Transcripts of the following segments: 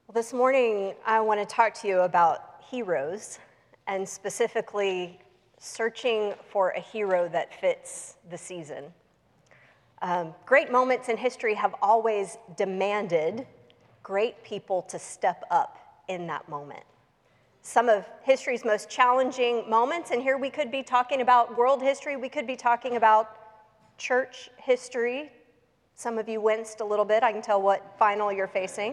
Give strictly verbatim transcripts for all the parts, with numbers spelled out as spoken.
Well, this morning, I want to talk to you about heroes, and specifically searching for a hero that fits the season. Um, great moments in history have always demanded great people to step up in that moment. Some of history's most challenging moments, and here we could be talking about world history, we could be talking about church history. Some of you winced a little bit. I can tell what final you're facing.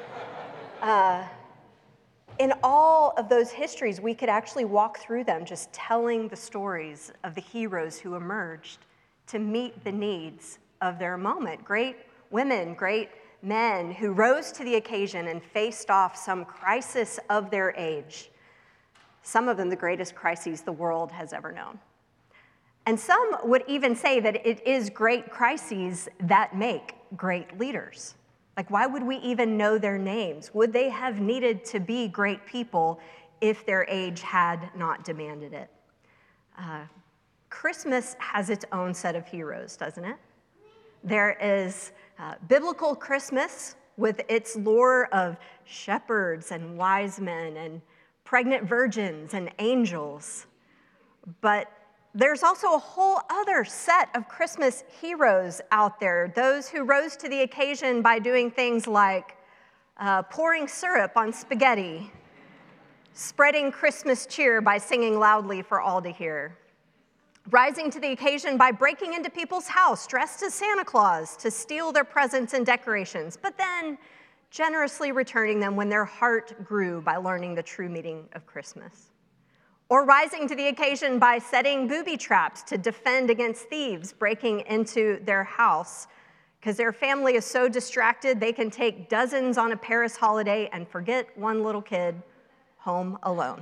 Uh, in all of those histories, we could actually walk through them just telling the stories of the heroes who emerged to meet the needs of their moment. Great women, great men who rose to the occasion and faced off some crisis of their age. Some of them the greatest crises the world has ever known. And some would even say that it is great crises that make great leaders. Like, why would we even know their names? Would they have needed to be great people if their age had not demanded it? Uh, Christmas has its own set of heroes, doesn't it? There is uh, biblical Christmas with its lore of shepherds and wise men and pregnant virgins and angels. But there's also a whole other set of Christmas heroes out there, those who rose to the occasion by doing things like uh, pouring syrup on spaghetti, spreading Christmas cheer by singing loudly for all to hear, rising to the occasion by breaking into people's house dressed as Santa Claus to steal their presents and decorations, but then generously returning them when their heart grew by learning the true meaning of Christmas. Or rising to the occasion by setting booby traps to defend against thieves breaking into their house because their family is so distracted they can take dozens on a Paris holiday and forget one little kid home alone.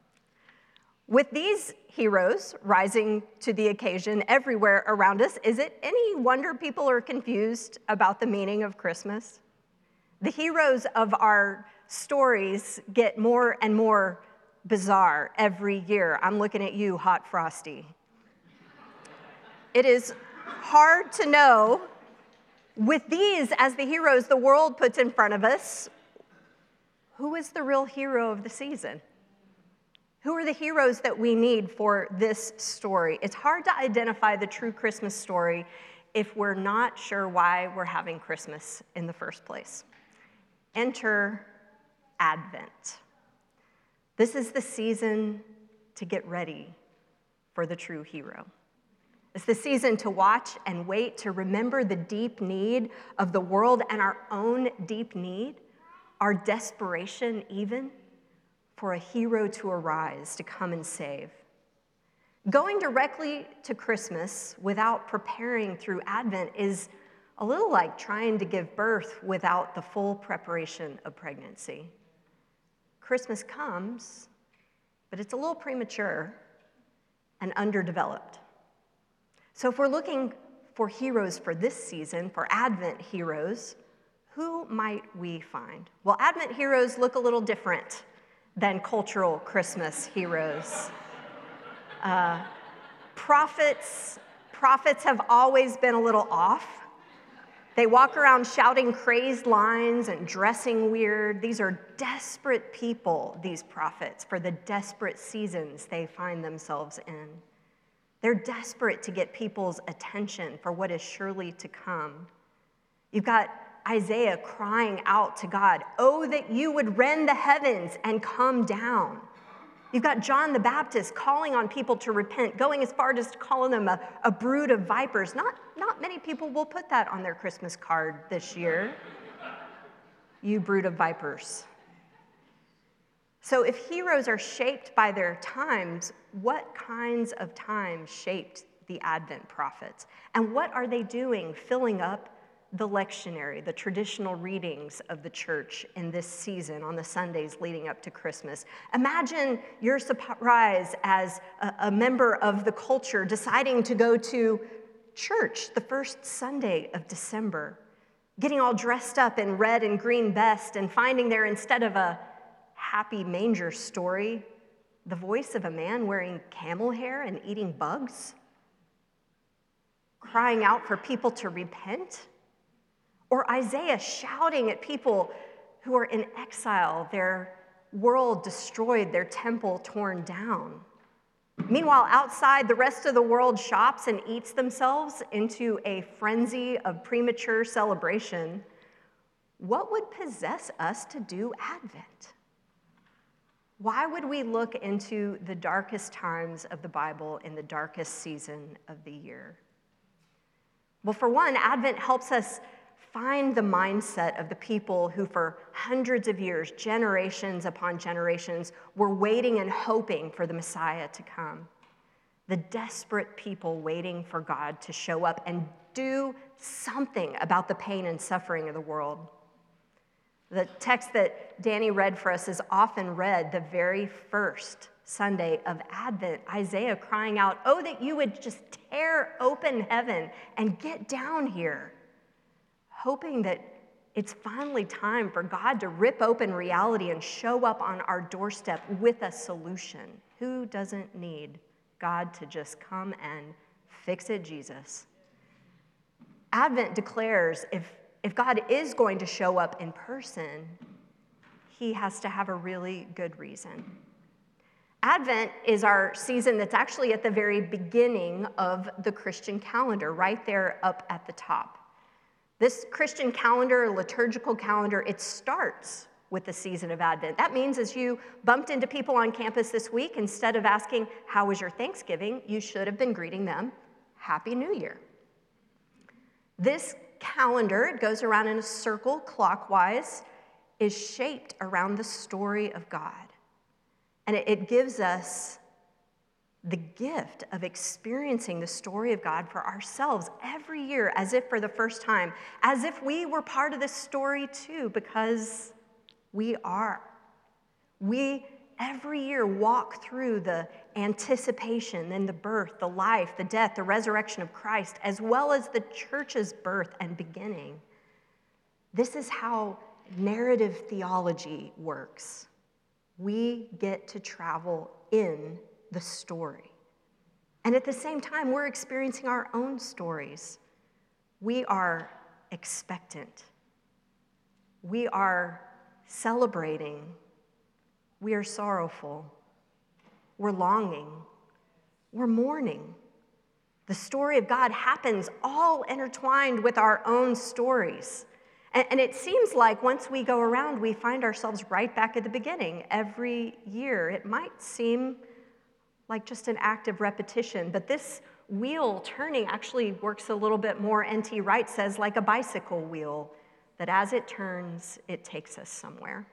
With these heroes rising to the occasion everywhere around us, is it any wonder people are confused about the meaning of Christmas? The heroes of our stories get more and more bizarre every year. I'm looking at you, Hot Frosty. It is hard to know, with these as the heroes the world puts in front of us, who is the real hero of the season? Who are the heroes that we need for this story? It's hard to identify the true Christmas story if we're not sure why we're having Christmas in the first place. Enter Advent. This is the season to get ready for the true hero. It's the season to watch and wait, to remember the deep need of the world and our own deep need, our desperation even, for a hero to arise, to come and save. Going directly to Christmas without preparing through Advent is a little like trying to give birth without the full preparation of pregnancy. Christmas comes, but it's a little premature and underdeveloped. So if we're looking for heroes for this season, for Advent heroes, who might we find? Well, Advent heroes look a little different than cultural Christmas heroes. Uh, prophets, prophets have always been a little off. They walk around shouting crazed lines and dressing weird. These are desperate people, these prophets, for the desperate seasons they find themselves in. They're desperate to get people's attention for what is surely to come. You've got Isaiah crying out to God, "Oh, that you would rend the heavens and come down." You've got John the Baptist calling on people to repent, going as far as calling them a, a brood of vipers. Not, not many people will put that on their Christmas card this year. You brood of vipers. So if heroes are shaped by their times, what kinds of times shaped the Advent prophets? And what are they doing filling up the lectionary, the traditional readings of the church in this season on the Sundays leading up to Christmas? Imagine your surprise as a, a member of the culture deciding to go to church the first Sunday of December, getting all dressed up in red and green best and finding there, instead of a happy manger story, the voice of a man wearing camel hair and eating bugs, crying out for people to repent. Or Isaiah shouting at people who are in exile, their world destroyed, their temple torn down. Meanwhile, outside, the rest of the world shops and eats themselves into a frenzy of premature celebration. What would possess us to do Advent? Why would we look into the darkest times of the Bible in the darkest season of the year? Well, for one, Advent helps us find the mindset of the people who for hundreds of years, generations upon generations, were waiting and hoping for the Messiah to come. The desperate people waiting for God to show up and do something about the pain and suffering of the world. The text that Danny read for us is often read the very first Sunday of Advent, Isaiah crying out, "Oh, that you would just tear open heaven and get down here," hoping that it's finally time for God to rip open reality and show up on our doorstep with a solution. Who doesn't need God to just come and fix it, Jesus? Advent declares if, if God is going to show up in person, he has to have a really good reason. Advent is our season that's actually at the very beginning of the Christian calendar, right there up at the top. This Christian calendar, liturgical calendar, it starts with the season of Advent. That means as you bumped into people on campus this week, instead of asking, "How was your Thanksgiving?" you should have been greeting them, "Happy New Year." This calendar, it goes around in a circle clockwise, is shaped around the story of God. And it, it gives us the gift of experiencing the story of God for ourselves every year as if for the first time, as if we were part of this story too, because we are. We every year walk through the anticipation and the birth, the life, the death, the resurrection of Christ, as well as the church's birth and beginning. This is how narrative theology works. We get to travel in the story. And at the same time, we're experiencing our own stories. We are expectant. We are celebrating. We are sorrowful. We're longing. We're mourning. The story of God happens all intertwined with our own stories. And, and it seems like once we go around, we find ourselves right back at the beginning every year. It might seem like just an act of repetition, but this wheel turning actually works a little bit more. N T Wright says, like a bicycle wheel, that as it turns, it takes us somewhere.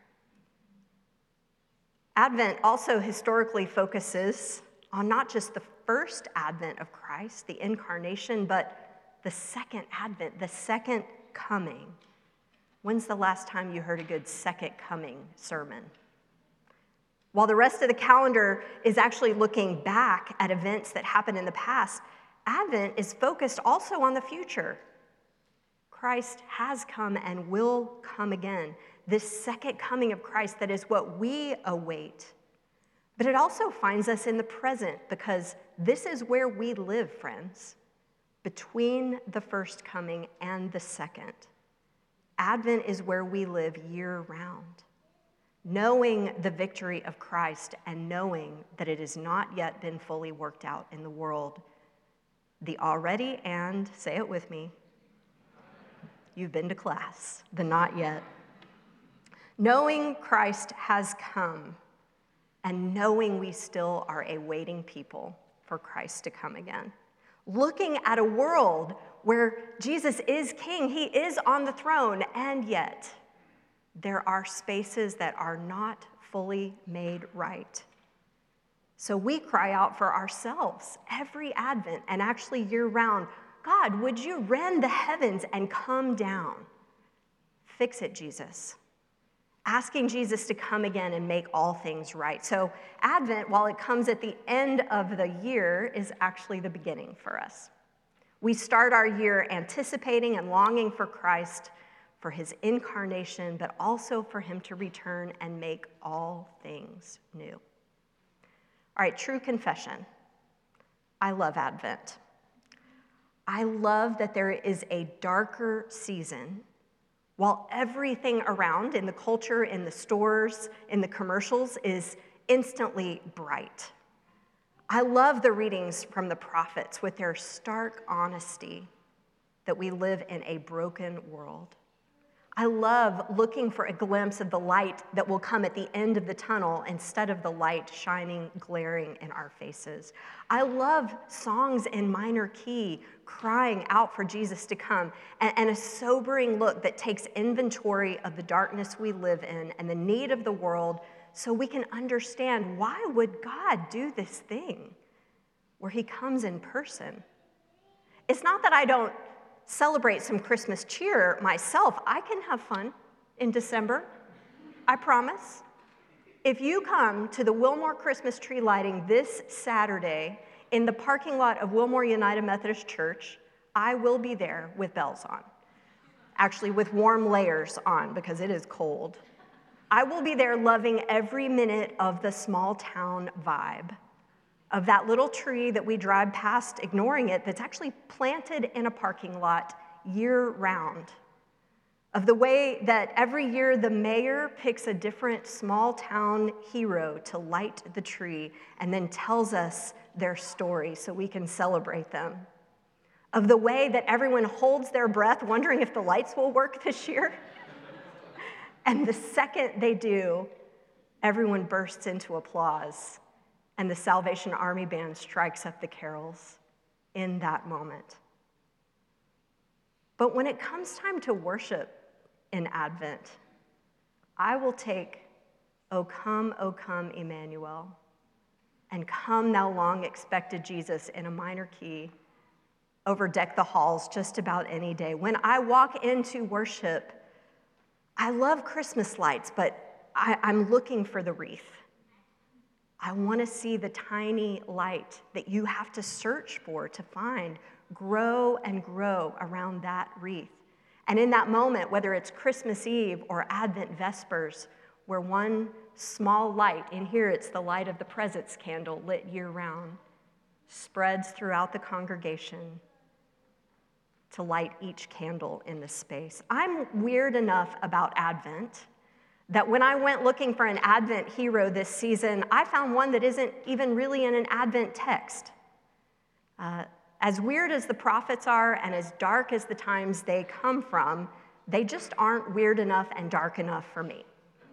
Advent also historically focuses on not just the first advent of Christ, the incarnation, but the second advent, the second coming. When's the last time you heard a good second coming sermon? While the rest of the calendar is actually looking back at events that happened in the past, Advent is focused also on the future. Christ has come and will come again. This second coming of Christ, that is what we await. But it also finds us in the present, because this is where we live, friends, between the first coming and the second. Advent is where we live year-round, knowing the victory of Christ and knowing that it has not yet been fully worked out in the world. The already and, say it with me, you've been to class, the not yet. Knowing Christ has come and knowing we still are a waiting people for Christ to come again. Looking at a world where Jesus is king, he is on the throne, and yet there are spaces that are not fully made right. So we cry out for ourselves every Advent and actually year-round, God, would you rend the heavens and come down? Fix it, Jesus. Asking Jesus to come again and make all things right. So Advent, while it comes at the end of the year, is actually the beginning for us. We start our year anticipating and longing for Christ, for his incarnation, but also for him to return and make all things new. All right, true confession. I love Advent. I love that there is a darker season while everything around in the culture, in the stores, in the commercials is instantly bright. I love the readings from the prophets with their stark honesty that we live in a broken world. I love looking for a glimpse of the light that will come at the end of the tunnel instead of the light shining, glaring in our faces. I love songs in minor key crying out for Jesus to come, and, and a sobering look that takes inventory of the darkness we live in and the need of the world so we can understand, why would God do this thing where he comes in person? It's not that I don't celebrate some Christmas cheer myself. I can have fun in December, I promise. If you come to the Wilmore Christmas tree lighting this Saturday in the parking lot of Wilmore United Methodist Church, I will be there with bells on. Actually, with warm layers on because it is cold. I will be there loving every minute of the small town vibe, of that little tree that we drive past, ignoring it, that's actually planted in a parking lot year-round, of the way that every year the mayor picks a different small town hero to light the tree and then tells us their story so we can celebrate them, of the way that everyone holds their breath wondering if the lights will work this year. And the second they do, everyone bursts into applause, and the Salvation Army band strikes up the carols in that moment. But when it comes time to worship in Advent, I will take "O come, O come, Emmanuel," and "Come, thou long expected Jesus" in a minor key, overdeck the halls just about any day. When I walk into worship, I love Christmas lights, but I, I'm looking for the wreath. I want to see the tiny light that you have to search for to find grow and grow around that wreath. And in that moment, whether it's Christmas Eve or Advent Vespers, where one small light, in here it's the light of the presence candle lit year-round, spreads throughout the congregation to light each candle in the space. I'm weird enough about Advent that when I went looking for an Advent hero this season, I found one that isn't even really in an Advent text. Uh, as weird as the prophets are and as dark as the times they come from, they just aren't weird enough and dark enough for me.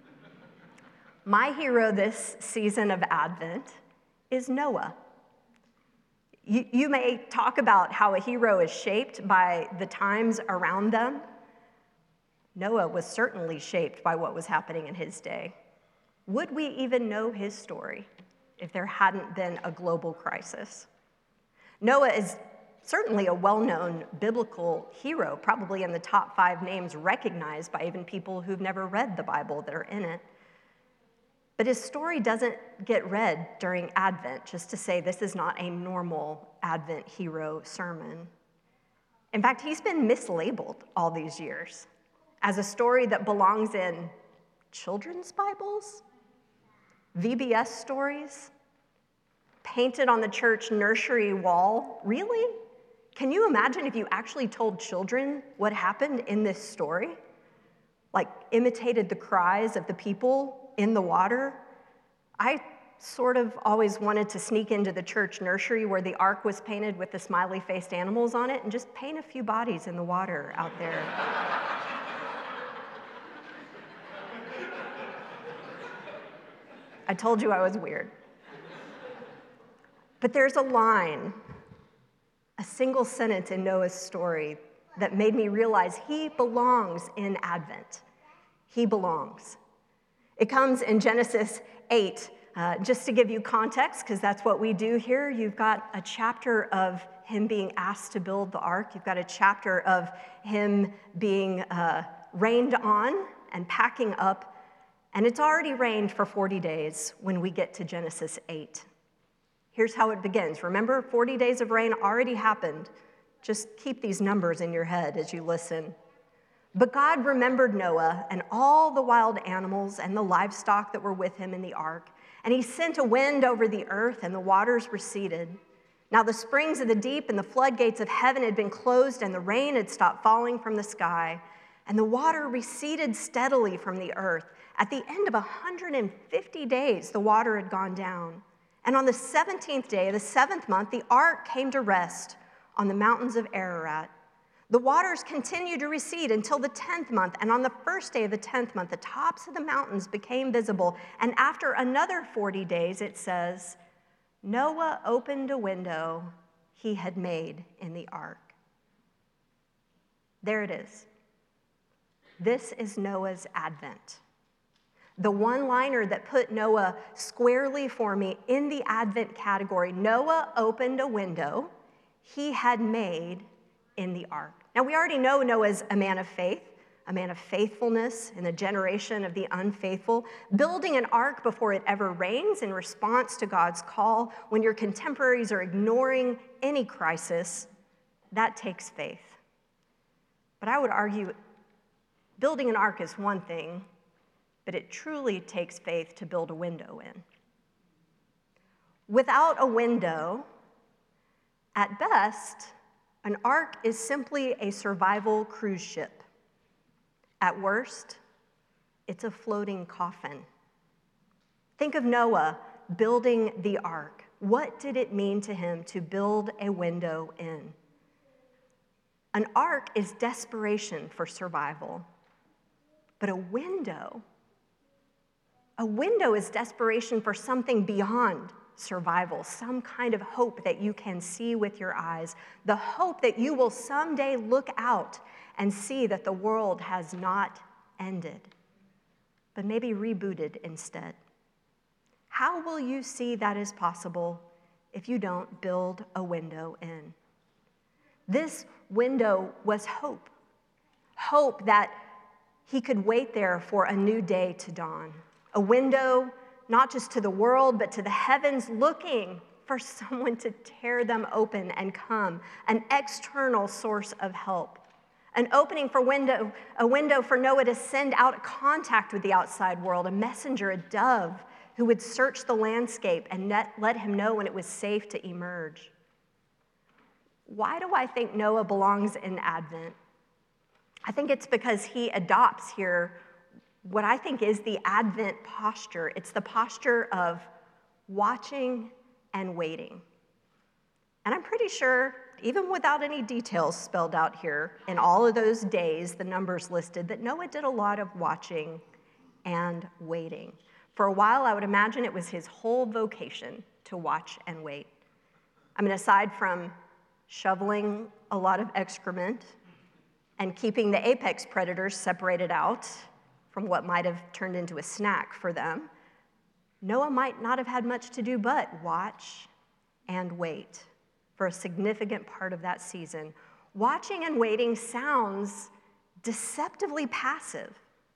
My hero this season of Advent is Noah. You, you may talk about how a hero is shaped by the times around them. Noah was certainly shaped by what was happening in his day. Would we even know his story if there hadn't been a global crisis? Noah is certainly a well-known biblical hero, probably in the top five names recognized by even people who've never read the Bible that are in it. But his story doesn't get read during Advent, just to say this is not a normal Advent hero sermon. In fact, he's been mislabeled all these years as a story that belongs in children's Bibles, V B S stories, painted on the church nursery wall. Really? Can you imagine if you actually told children what happened in this story? Like imitated the cries of the people in the water? I sort of always wanted to sneak into the church nursery where the ark was painted with the smiley-faced animals on it and just paint a few bodies in the water out there. I told you I was weird. But there's a line, a single sentence in Noah's story that made me realize he belongs in Advent. He belongs. It comes in Genesis eight. Uh, just to give you context, because that's what we do here, you've got a chapter of him being asked to build the ark. You've got a chapter of him being uh, rained on and packing up. And it's already rained for forty days when we get to Genesis eight. Here's how it begins. Remember, forty days of rain already happened. Just keep these numbers in your head as you listen. But God remembered Noah and all the wild animals and the livestock that were with him in the ark. And he sent a wind over the earth, and the waters receded. Now the springs of the deep and the floodgates of heaven had been closed, and the rain had stopped falling from the sky. and the water receded steadily from the earth. At the end of one hundred fifty days, the water had gone down. And on the seventeenth day of the seventh month, the ark came to rest on the mountains of Ararat. The waters continued to recede until the tenth month, and on the first day of the tenth month, the tops of the mountains became visible. And after another forty days, it says, Noah opened a window he had made in the ark. There it is. This is Noah's advent. The one-liner that put Noah squarely for me in the advent category. Noah opened a window he had made in the ark. Now, we already know Noah's a man of faith, a man of faithfulness in the generation of the unfaithful. Building an ark before it ever rains in response to God's call, when your contemporaries are ignoring any crisis, that takes faith. But I would argue building an ark is one thing, but it truly takes faith to build a window in. Without a window, at best, an ark is simply a survival cruise ship. At worst, it's a floating coffin. Think of Noah building the ark. What did it mean to him to build a window in? An ark is desperation for survival, but a window, a window is desperation for something beyond survival, some kind of hope that you can see with your eyes, the hope that you will someday look out and see that the world has not ended, but maybe rebooted instead. How will you see that is possible if you don't build a window in? This window was hope, hope that he could wait there for a new day to dawn, a window not just to the world, but to the heavens, looking for someone to tear them open and come, an external source of help, an opening for window, a window for Noah to send out contact with the outside world, a messenger, a dove, who would search the landscape and let, let him know when it was safe to emerge. Why do I think Noah belongs in Advent? I think it's because he adopts here what I think is the Advent posture. It's the posture of watching and waiting. And I'm pretty sure, even without any details spelled out here, in all of those days, the numbers listed, that Noah did a lot of watching and waiting. For a while, I would imagine it was his whole vocation to watch and wait. I mean, aside from shoveling a lot of excrement and keeping the apex predators separated out from what might have turned into a snack for them, Noah might not have had much to do but watch and wait for a significant part of that season. Watching and waiting sounds deceptively passive,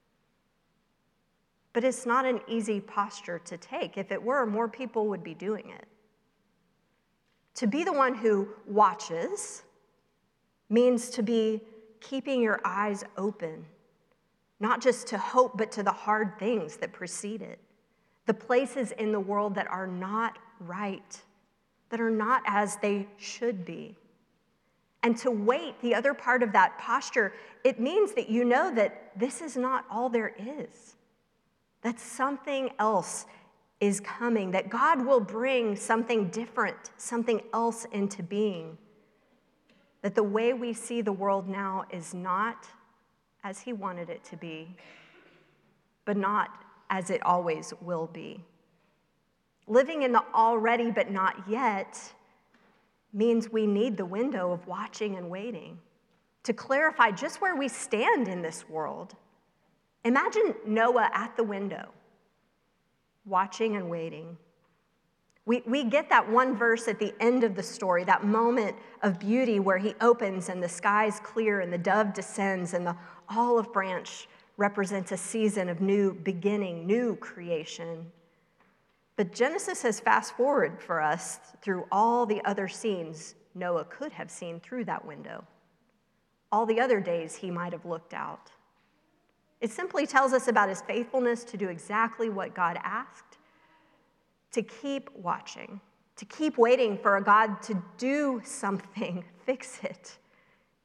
but it's not an easy posture to take. If it were, more people would be doing it. To be the one who watches means to be keeping your eyes open, not just to hope, but to the hard things that precede it, the places in the world that are not right, that are not as they should be. And to wait, the other part of that posture, it means that you know that this is not all there is, that something else is coming, that God will bring something different, something else into being, that the way we see the world now is not as he wanted it to be, but not as it always will be. Living in the already but not yet means we need the window of watching and waiting to clarify just where we stand in this world. Imagine Noah at the window, watching and waiting. We, we get that one verse at the end of the story, that moment of beauty where he opens and the sky's clear and the dove descends and the olive branch represents a season of new beginning, new creation. But Genesis has fast forward for us through all the other scenes Noah could have seen through that window, all the other days he might have looked out. It simply tells us about his faithfulness to do exactly what God asked, to keep watching, to keep waiting for a God to do something, fix it,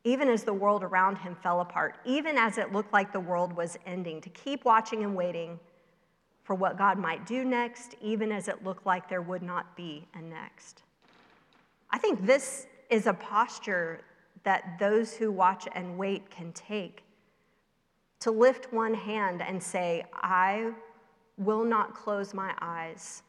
even as the world around him fell apart, even as it looked like the world was ending, to keep watching and waiting for what God might do next, even as it looked like there would not be a next. I think this is a posture that those who watch and wait can take, to lift one hand and say, I will not close my eyes.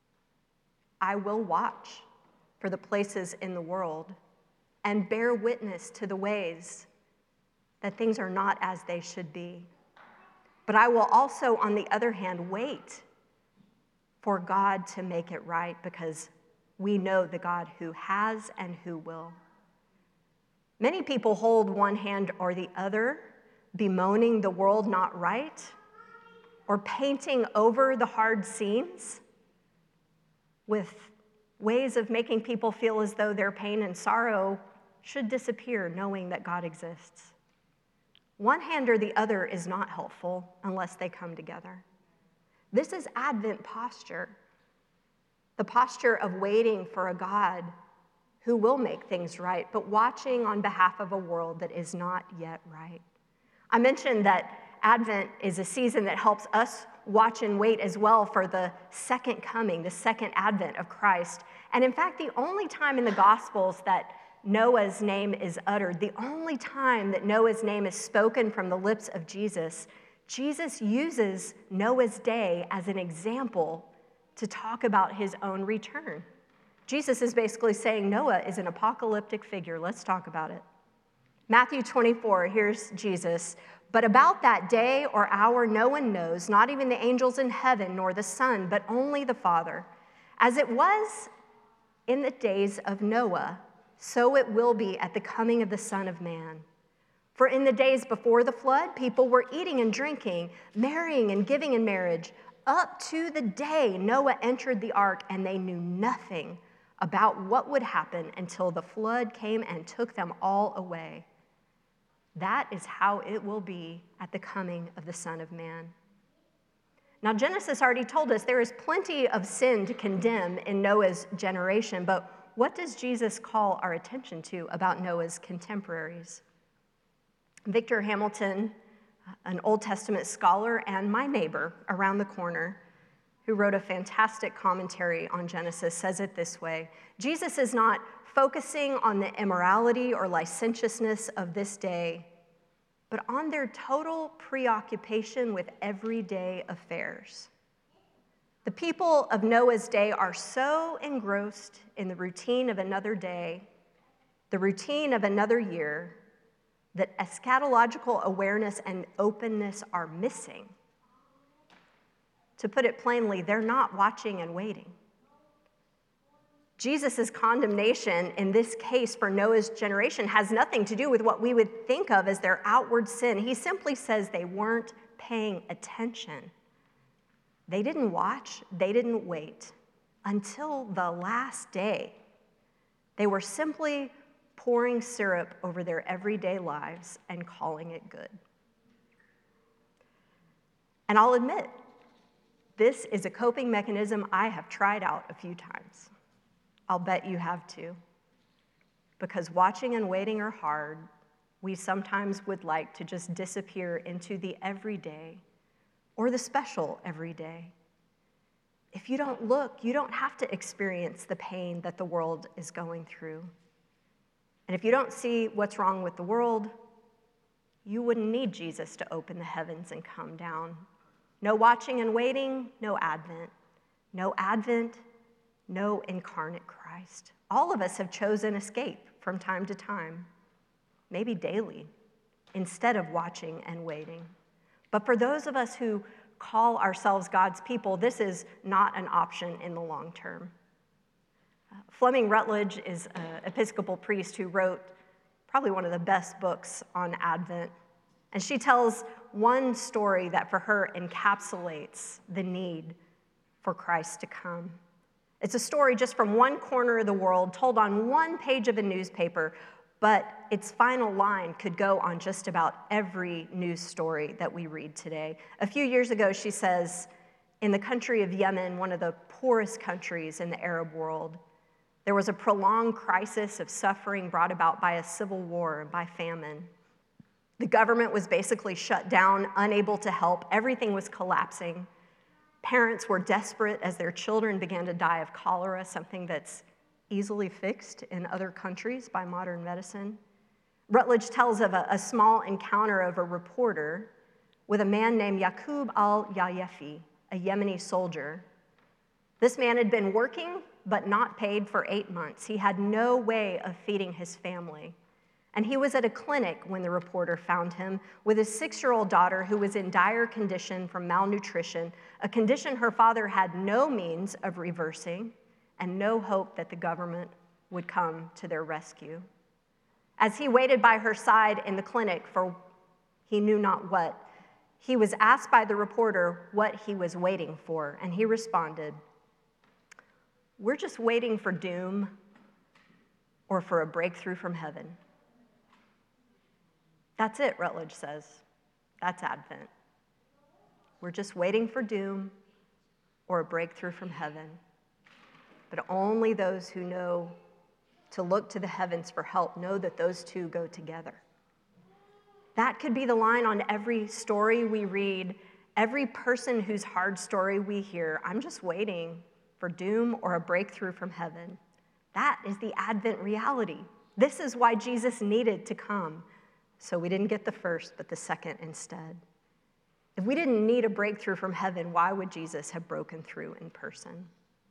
I will watch for the places in the world and bear witness to the ways that things are not as they should be. But I will also, on the other hand, wait for God to make it right, because we know the God who has and who will. Many people hold one hand or the other, bemoaning the world not right, or painting over the hard scenes with ways of making people feel as though their pain and sorrow should disappear, knowing that God exists. One hand or the other is not helpful unless they come together. This is Advent posture, the posture of waiting for a God who will make things right, but watching on behalf of a world that is not yet right. I mentioned that Advent is a season that helps us watch and wait as well for the second coming, the second advent of Christ. And in fact, the only time in the Gospels that Noah's name is uttered, the only time that Noah's name is spoken from the lips of Jesus, Jesus uses Noah's day as an example to talk about his own return. Jesus is basically saying Noah is an apocalyptic figure. Let's talk about it. Matthew twenty-four, here's Jesus. But about that day or hour no one knows, not even the angels in heaven nor the Son, but only the Father. As it was in the days of Noah, so it will be at the coming of the Son of Man. For in the days before the flood, people were eating and drinking, marrying and giving in marriage, up to the day Noah entered the ark, and they knew nothing about what would happen until the flood came and took them all away. That is how it will be at the coming of the Son of Man. Now, Genesis already told us there is plenty of sin to condemn in Noah's generation, but what does Jesus call our attention to about Noah's contemporaries? Victor Hamilton, an Old Testament scholar and my neighbor around the corner, who wrote a fantastic commentary on Genesis, says it this way: Jesus is not focusing on the immorality or licentiousness of this day, but on their total preoccupation with everyday affairs. The people of Noah's day are so engrossed in the routine of another day, the routine of another year, that eschatological awareness and openness are missing. To put it plainly, they're not watching and waiting. Jesus' condemnation in this case for Noah's generation has nothing to do with what we would think of as their outward sin. He simply says they weren't paying attention. They didn't watch, they didn't wait until the last day. They were simply pouring syrup over their everyday lives and calling it good. And I'll admit, this is a coping mechanism I have tried out a few times. I'll bet you have too. Because watching and waiting are hard, we sometimes would like to just disappear into the everyday or the special everyday. If you don't look, you don't have to experience the pain that the world is going through. And if you don't see what's wrong with the world, you wouldn't need Jesus to open the heavens and come down. No watching and waiting, no Advent. No Advent, no incarnate Christ. All of us have chosen escape from time to time, maybe daily, instead of watching and waiting. But for those of us who call ourselves God's people, this is not an option in the long term. Uh, Fleming Rutledge is an Episcopal priest who wrote probably one of the best books on Advent. And she tells one story that for her encapsulates the need for Christ to come. It's a story just from one corner of the world, told on one page of a newspaper, but its final line could go on just about every news story that we read today. A few years ago, she says, in the country of Yemen, one of the poorest countries in the Arab world, There was a prolonged crisis of suffering brought about by a civil war and by famine. The government was basically shut down, unable to help. Everything was collapsing. Parents were desperate as their children began to die of cholera, something that's easily fixed in other countries by modern medicine. Rutledge tells of a, a small encounter of a reporter with a man named Yaqub al-Yayefi, a Yemeni soldier. This man had been working but not paid for eight months. He had no way of feeding his family. And he was at a clinic when the reporter found him with his six-year-old daughter who was in dire condition from malnutrition, a condition her father had no means of reversing and no hope that the government would come to their rescue. As he waited by her side in the clinic for he knew not what, he was asked by the reporter what he was waiting for, and he responded, "We're just waiting for doom or for a breakthrough from heaven." That's it, Rutledge says. That's Advent. We're just waiting for doom or a breakthrough from heaven. But only those who know to look to the heavens for help know that those two go together. That could be the line on every story we read, every person whose hard story we hear. I'm just waiting for doom or a breakthrough from heaven. That is the Advent reality. This is why Jesus needed to come. So we didn't get the first, but the second instead. If we didn't need a breakthrough from heaven, why would Jesus have broken through in person?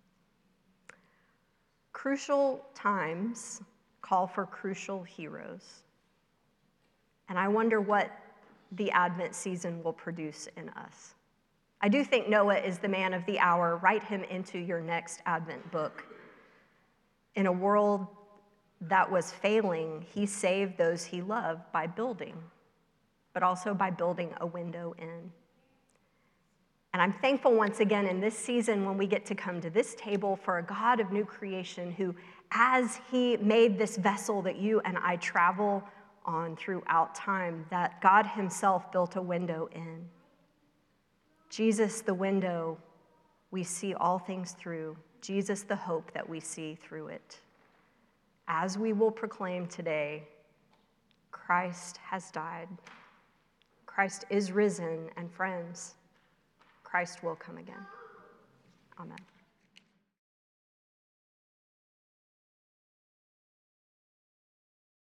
Crucial times call for crucial heroes. And I wonder what the Advent season will produce in us. I do think Noah is the man of the hour. Write him into your next Advent book. In a world that was failing, he saved those he loved by building, but also by building a window in. And I'm thankful once again in this season when we get to come to this table for a God of new creation who, as he made this vessel that you and I travel on throughout time, that God himself built a window in. Jesus, the window we see all things through. Jesus, the hope that we see through it. As we will proclaim today, Christ has died. Christ is risen, and friends, Christ will come again. Amen.